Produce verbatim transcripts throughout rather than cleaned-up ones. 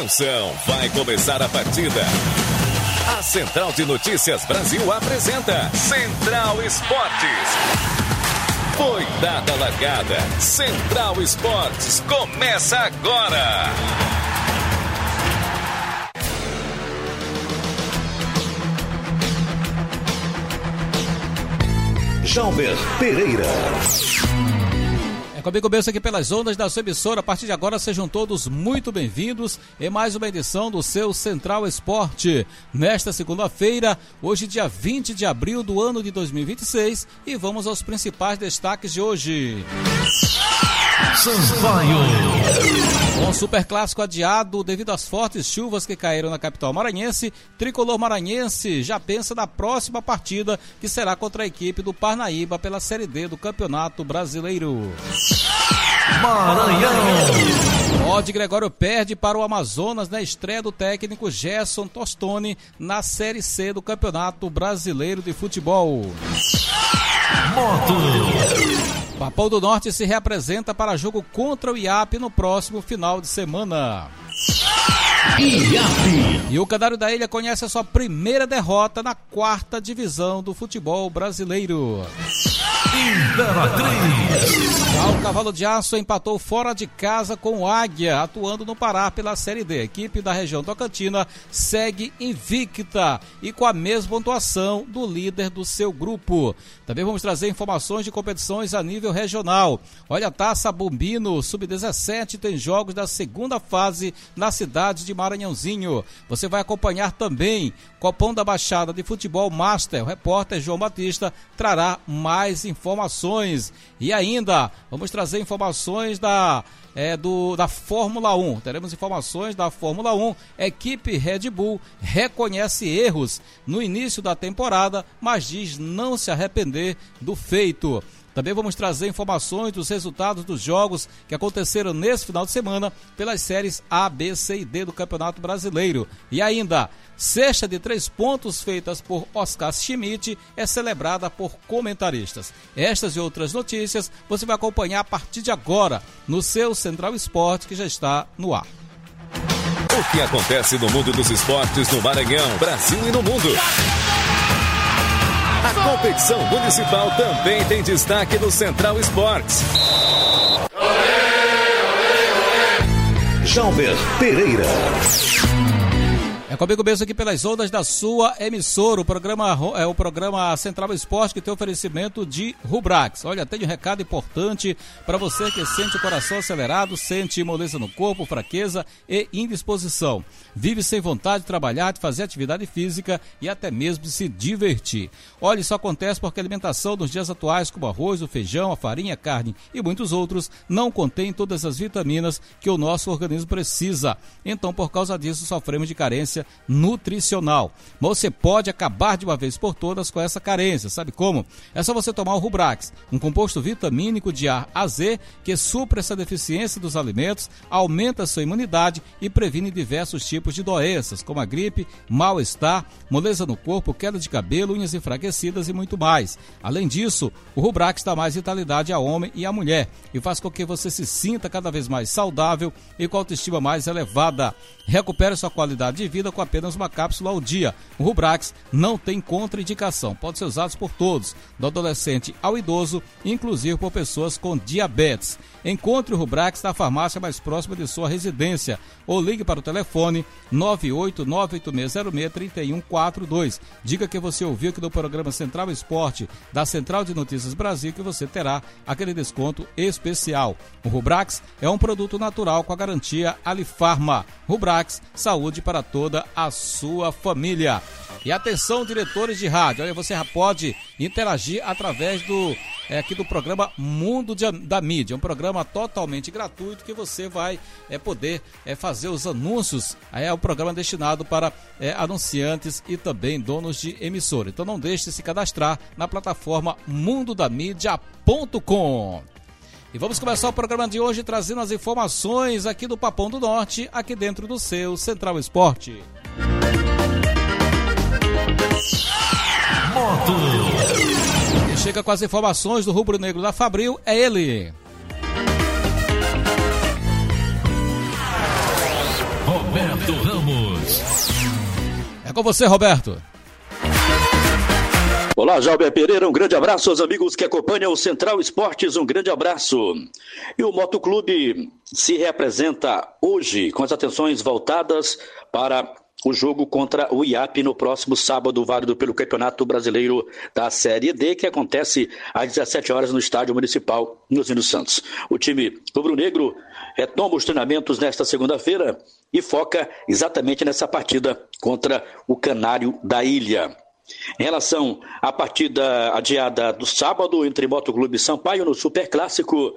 Atenção, vai começar a partida. A Central de Notícias Brasil apresenta Central Esportes. Foi dada a largada. Central Esportes começa agora. Jalber Pereira. Comigo mesmo aqui pelas ondas da sua emissora. A partir de agora sejam todos muito bem-vindos em mais uma edição do seu Central Esporte. Nesta segunda-feira, hoje dia vinte de abril do ano de dois mil e vinte e seis, e vamos aos principais destaques de hoje. Sampaio. Com o superclássico adiado devido às fortes chuvas que caíram na capital maranhense, Tricolor Maranhense já pensa na próxima partida, que será contra a equipe do Parnaíba pela Série D do Campeonato Brasileiro. Maranhão. Ode Gregório perde para o Amazonas na estreia do técnico Gerson Tostoni na Série C do Campeonato Brasileiro de Futebol. Moto. Papão do Norte se reapresenta para jogo contra o I A P no próximo final de semana. I A P. E o Canário da Ilha conhece a sua primeira derrota na quarta divisão do futebol brasileiro. Imperatriz. Já o Cavalo de Aço empatou fora de casa com o Águia, atuando no Pará pela Série D. A equipe da região Tocantina segue invicta e com a mesma pontuação do líder do seu grupo. Também vamos trazer informações de competições a nível regional. Olha, a Taça Bombino sub dezessete tem jogos da segunda fase na cidade de Maranhãozinho. Você vai acompanhar também Copão da Baixada de Futebol Master. O repórter João Batista trará mais informações. E ainda vamos trazer informações da, é, do, da Fórmula um. Teremos informações da Fórmula um. Equipe Red Bull reconhece erros no início da temporada, mas diz não se arrepender do feito. Também vamos trazer informações dos resultados dos jogos que aconteceram nesse final de semana pelas séries A, B, C e D do Campeonato Brasileiro. E ainda, cesta de três pontos feitas por Oscar Schmidt é celebrada por comentaristas. Estas e outras notícias você vai acompanhar a partir de agora no seu Central Esporte, que já está no ar. O que acontece no mundo dos esportes no Maranhão, Brasil e no mundo? A competição municipal também tem destaque no Central Esportes. Jalber Pereira. É comigo mesmo aqui pelas ondas da sua emissora, o programa, é o programa Central Esporte, que tem oferecimento de Rubrax. Olha, tem um recado importante para você que sente o coração acelerado, sente moleza no corpo, fraqueza e indisposição. Vive sem vontade de trabalhar, de fazer atividade física e até mesmo de se divertir. Olha, isso acontece porque a alimentação nos dias atuais, como o arroz, o feijão, a farinha, a carne e muitos outros, não contém todas as vitaminas que o nosso organismo precisa. Então, por causa disso, sofremos de carência nutricional. Mas você pode acabar de uma vez por todas com essa carência. Sabe como? É só você tomar o Rubrax, um composto vitamínico de A a Z que supra essa deficiência dos alimentos, aumenta a sua imunidade e previne diversos tipos de doenças, como a gripe, mal-estar, moleza no corpo, queda de cabelo, unhas enfraquecidas e muito mais. Além disso, o Rubrax dá mais vitalidade ao homem e à mulher e faz com que você se sinta cada vez mais saudável e com autoestima mais elevada. Recupere sua qualidade de vida com apenas uma cápsula ao dia. O Rubrax não tem contraindicação, pode ser usado por todos, do adolescente ao idoso, inclusive por pessoas com diabetes. Encontre o Rubrax na farmácia mais próxima de sua residência ou ligue para o telefone nove oito nove oito seis zero seis três um quatro dois. Diga que você ouviu aqui no programa Central Esporte da Central de Notícias Brasil, que você terá aquele desconto especial. O Rubrax é um produto natural com a garantia Alifarma. Rubrax, saúde para toda a sua família. E atenção, diretores de rádio, olha, você já pode interagir através do é, aqui do programa Mundo de, da Mídia, um programa totalmente gratuito que você vai é, poder é, fazer os anúncios. É um programa destinado para é, anunciantes e também donos de emissora. Então não deixe de se cadastrar na plataforma mundo da mídia ponto com. E vamos começar o programa de hoje trazendo as informações aqui do Papão do Norte, aqui dentro do seu Central Esporte. Moto. E chega com as informações do Rubro Negro da Fabril, é ele. Roberto Ramos. É com você, Roberto. Olá, Jalber Pereira, um grande abraço aos amigos que acompanham o Central Esportes, um grande abraço. E o Motoclube se reapresenta hoje com as atenções voltadas para o jogo contra o I A P no próximo sábado, válido pelo Campeonato Brasileiro da Série D, que acontece às dezessete horas no Estádio Municipal Nuzino Santos. O time rubro-negro retoma os treinamentos nesta segunda-feira e foca exatamente nessa partida contra o Canário da Ilha. Em relação à partida adiada do sábado entre Motoclube e Sampaio no Superclássico,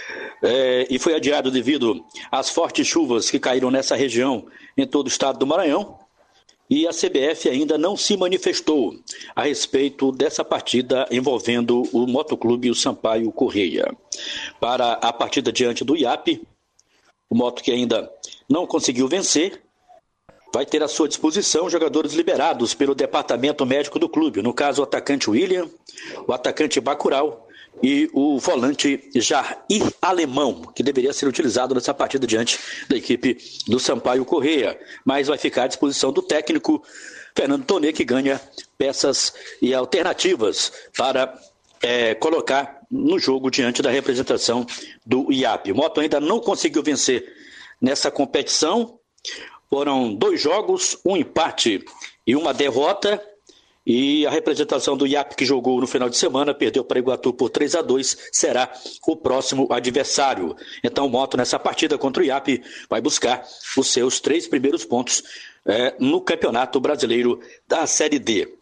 é, e foi adiado devido às fortes chuvas que caíram nessa região em todo o estado do Maranhão, e a C B F ainda não se manifestou a respeito dessa partida envolvendo o Motoclube e o Sampaio Correia. Para a partida diante do I A P, o Moto que ainda não conseguiu vencer, vai ter à sua disposição jogadores liberados pelo departamento médico do clube. No caso, o atacante William, o atacante Bacurau e o volante Jair Alemão, que deveria ser utilizado nessa partida diante da equipe do Sampaio Correia. Mas vai ficar à disposição do técnico Fernando Tonê, que ganha peças e alternativas para é, colocar no jogo diante da representação do I A P. O Moto ainda não conseguiu vencer nessa competição. Foram dois jogos, um empate e uma derrota, e a representação do I A P, que jogou no final de semana, perdeu para Iguatu por três a dois, será o próximo adversário. Então o Moto nessa partida contra o I A P vai buscar os seus três primeiros pontos é, no Campeonato Brasileiro da Série D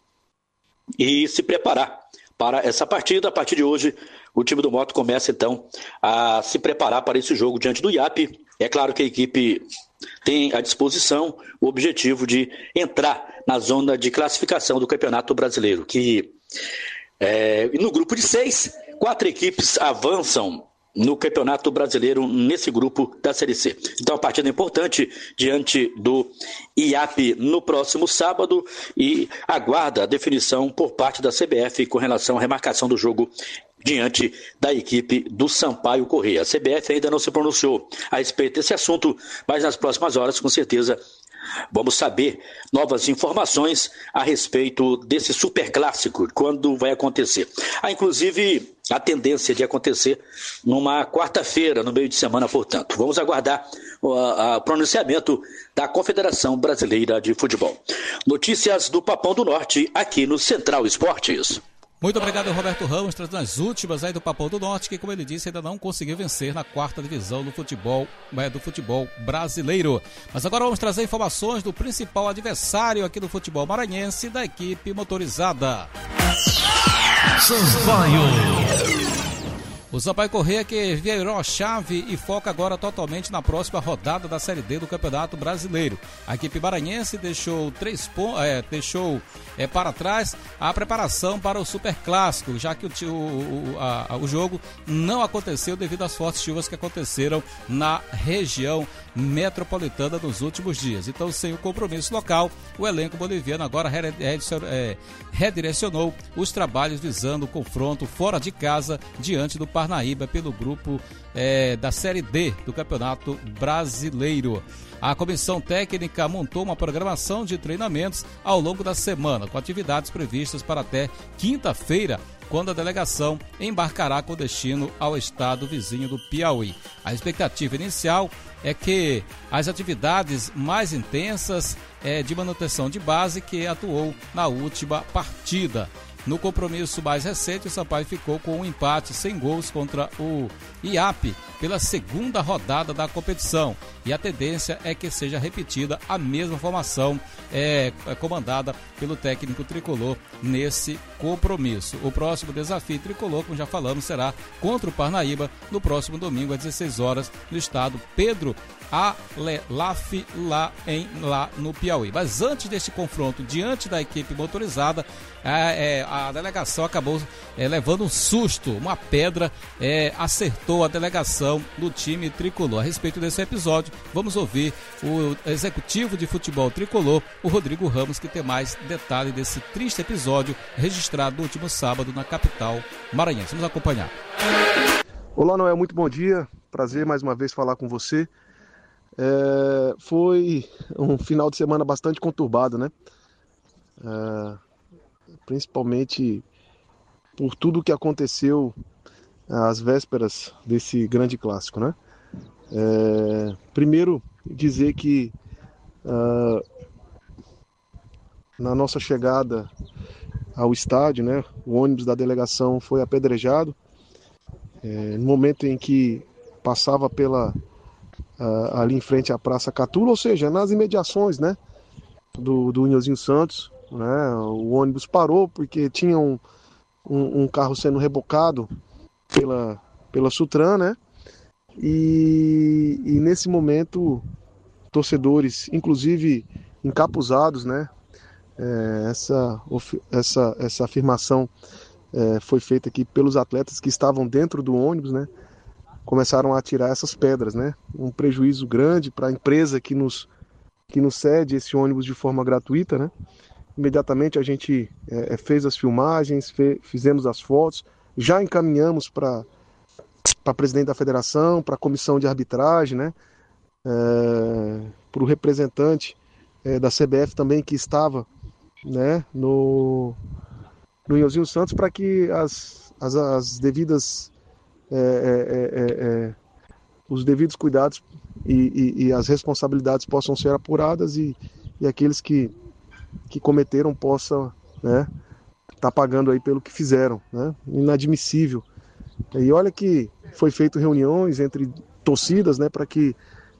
e se preparar para essa partida. A partir de hoje, o time do Moto começa então a se preparar para esse jogo diante do I A P. É claro que a equipe tem à disposição o objetivo de entrar na zona de classificação do Campeonato Brasileiro, que é, no grupo de seis, quatro equipes avançam no Campeonato Brasileiro nesse grupo da Série C. Então, a partida importante diante do I A P no próximo sábado, e aguarda a definição por parte da C B F com relação à remarcação do jogo diante da equipe do Sampaio Correia. A C B F ainda não se pronunciou a respeito desse assunto, mas nas próximas horas, com certeza, vamos saber novas informações a respeito desse superclássico, quando vai acontecer. Há, inclusive, a tendência de acontecer numa quarta-feira, no meio de semana, portanto. Vamos aguardar o pronunciamento da Confederação Brasileira de Futebol. Notícias do Papão do Norte, aqui no Central Esportes. Muito obrigado, Roberto Ramos, trazendo as últimas aí do Papão do Norte, que, como ele disse, ainda não conseguiu vencer na quarta divisão do futebol, do futebol brasileiro. Mas agora vamos trazer informações do principal adversário aqui do futebol maranhense, da equipe motorizada. Sampaio. O Sampaio Correia, que virou a chave e foca agora totalmente na próxima rodada da Série D do Campeonato Brasileiro. A equipe maranhense deixou, três pon- é, deixou é, para trás a preparação para o Superclássico, já que o, o, a, o jogo não aconteceu devido às fortes chuvas que aconteceram na região metropolitana nos últimos dias. Então, sem o compromisso local, o elenco boliviano agora redirecionou os trabalhos visando o confronto fora de casa diante do Parnaíba pelo grupo é, da Série D do Campeonato Brasileiro. A comissão técnica montou uma programação de treinamentos ao longo da semana, com atividades previstas para até quinta-feira, quando a delegação embarcará com destino ao estado vizinho do Piauí. A expectativa inicial é que as atividades mais intensas é de manutenção de base que atuou na última partida. No compromisso mais recente, o Sampaio ficou com um empate sem gols contra o I A P pela segunda rodada da competição. E a tendência é que seja repetida a mesma formação é, comandada pelo técnico tricolor nesse compromisso. O próximo desafio tricolor, como já falamos, será contra o Parnaíba no próximo domingo às dezesseis horas no estado Pedro Alelaf, lá, em, lá no Piauí. Mas antes deste confronto, diante da equipe motorizada, a, é, a delegação acabou é, levando um susto, uma pedra é, acertou a delegação do time tricolor. A respeito desse episódio, vamos ouvir o executivo de futebol tricolor, o Rodrigo Ramos, que tem mais detalhe desse triste episódio registrado no último sábado na capital maranhense. Vamos acompanhar. Olá, Noel, muito bom dia. Prazer mais uma vez falar com você. É, foi um final de semana bastante conturbado, né? É, principalmente por tudo que aconteceu às vésperas desse grande clássico, né? É, primeiro, dizer que uh, na nossa chegada ao estádio, né, o ônibus da delegação foi apedrejado. É, no momento em que passava pela uh, ali em frente à Praça Catula, ou seja, nas imediações, né, do, do Nhozinho Santos, né, o ônibus parou porque tinha um, um, um carro sendo rebocado pela, pela Sutran, né, e, e nesse momento torcedores, inclusive encapuzados, né, é, essa, essa, essa afirmação é, foi feita aqui pelos atletas que estavam dentro do ônibus, né, começaram a atirar essas pedras, né, um prejuízo grande para a empresa que nos, que nos cede esse ônibus de forma gratuita, né. Imediatamente a gente é, fez as filmagens, fe, fizemos as fotos, já encaminhamos para para presidente da federação, para a comissão de arbitragem, né, é, para o representante é, da C B F também que estava, né, no, no Nhozinho Santos, para que as, as, as devidas é, é, é, é, os devidos cuidados e, e, e as responsabilidades possam ser apuradas e, e aqueles que, que cometeram possam, né, tá pagando aí pelo que fizeram, né, inadmissível. E olha que foi feito reuniões entre torcidas, né, para que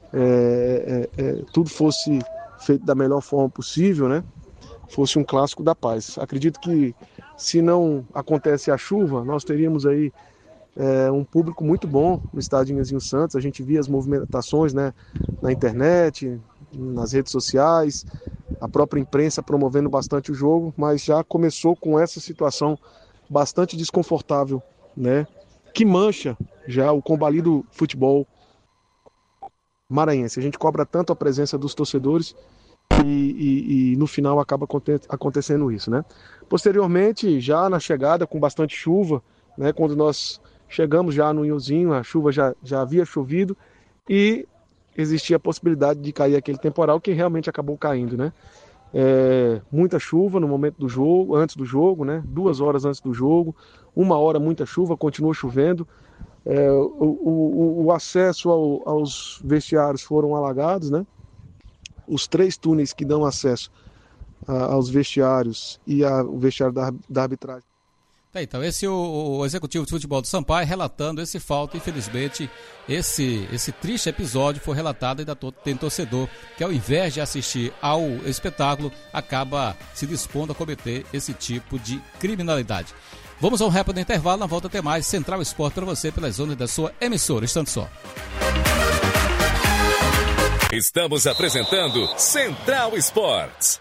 é, é, é, tudo fosse feito da melhor forma possível, né, fosse um clássico da paz. Acredito que se não acontece a chuva, nós teríamos aí é, um público muito bom no estádio Nhozinho Santos. A gente via as movimentações, né, na internet, nas redes sociais, a própria imprensa promovendo bastante o jogo, mas já começou com essa situação bastante desconfortável, né, que mancha já o combalido futebol maranhense. A gente cobra tanto a presença dos torcedores e, e, e no final acaba acontecendo isso, né? Posteriormente, já na chegada, com bastante chuva, né, quando nós chegamos já no Nhozinho, a chuva já, já havia chovido e existia a possibilidade de cair aquele temporal que realmente acabou caindo, né? É, muita chuva no momento do jogo, antes do jogo, né? Duas horas antes do jogo, uma hora muita chuva, continuou chovendo. É, o, o, o acesso ao, aos vestiários foram alagados, né? Os três túneis que dão acesso a, aos vestiários e a, o vestiário da, da arbitragem. Tá, então, esse é o, o executivo de futebol do Sampaio relatando esse fato. Infelizmente, esse, esse triste episódio foi relatado e ainda tem torcedor que, ao invés de assistir ao espetáculo, acaba se dispondo a cometer esse tipo de criminalidade. Vamos a um rápido intervalo, na volta até mais. Central Esporte para você pelas zonas da sua emissora. Instante só. Estamos apresentando Central Esportes.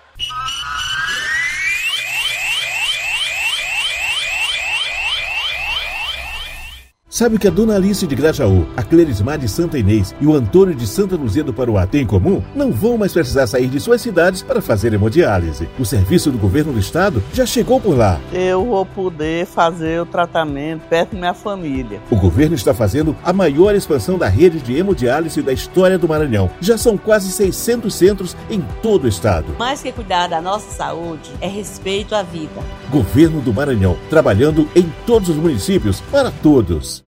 Sabe o que a Dona Alice de Grajaú, a Clerismar de Santa Inês e o Antônio de Santa Luzia do Paruá têm em comum? Não vão mais precisar sair de suas cidades para fazer hemodiálise. O serviço do governo do estado já chegou por lá. Eu vou poder fazer o tratamento perto da minha família. O governo está fazendo a maior expansão da rede de hemodiálise da história do Maranhão. Já são quase seiscentos centros em todo o estado. Mais que cuidar da nossa saúde, é respeito à vida. Governo do Maranhão, trabalhando em todos os municípios, para todos.